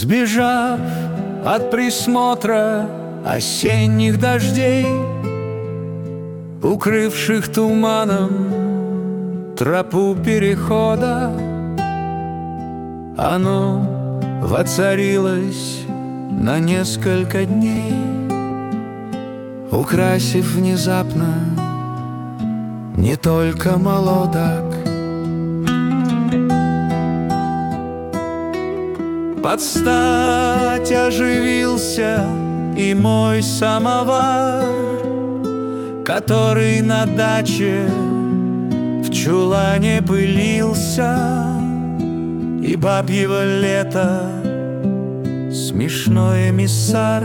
Сбежав от присмотра осенних дождей, укрывших туманом тропу перехода, оно воцарилось на несколько дней, украсив внезапно не только молодок. Под стать оживился и мой самовар, который на даче в чулане пылился, и бабьего лета смешной эмиссар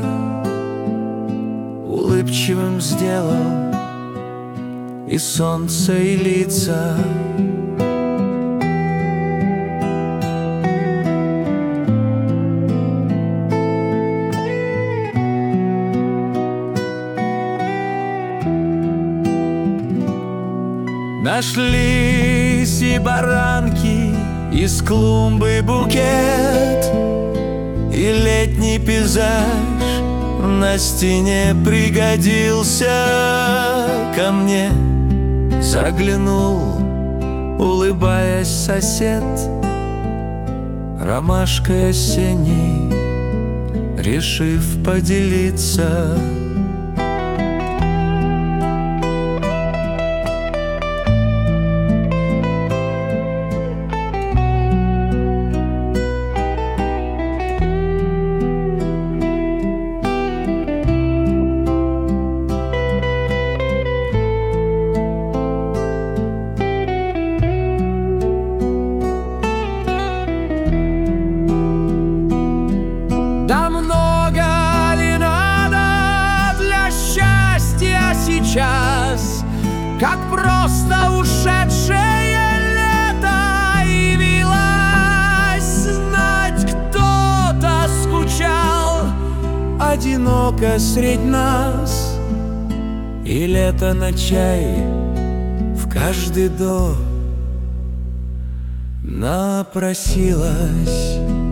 улыбчивым сделал и солнце, и лица. Нашлись и баранки, из клумбы букет, и летний пейзаж на стене пригодился. Ко мне заглянул, улыбаясь, сосед, ромашкой осенней, решив поделиться. Да много ли надо для счастья сейчас, как просто ушедшее лето явилось? Знать, кто-то скучал одиноко средь нас, и лето на чай в каждый дом напросилось.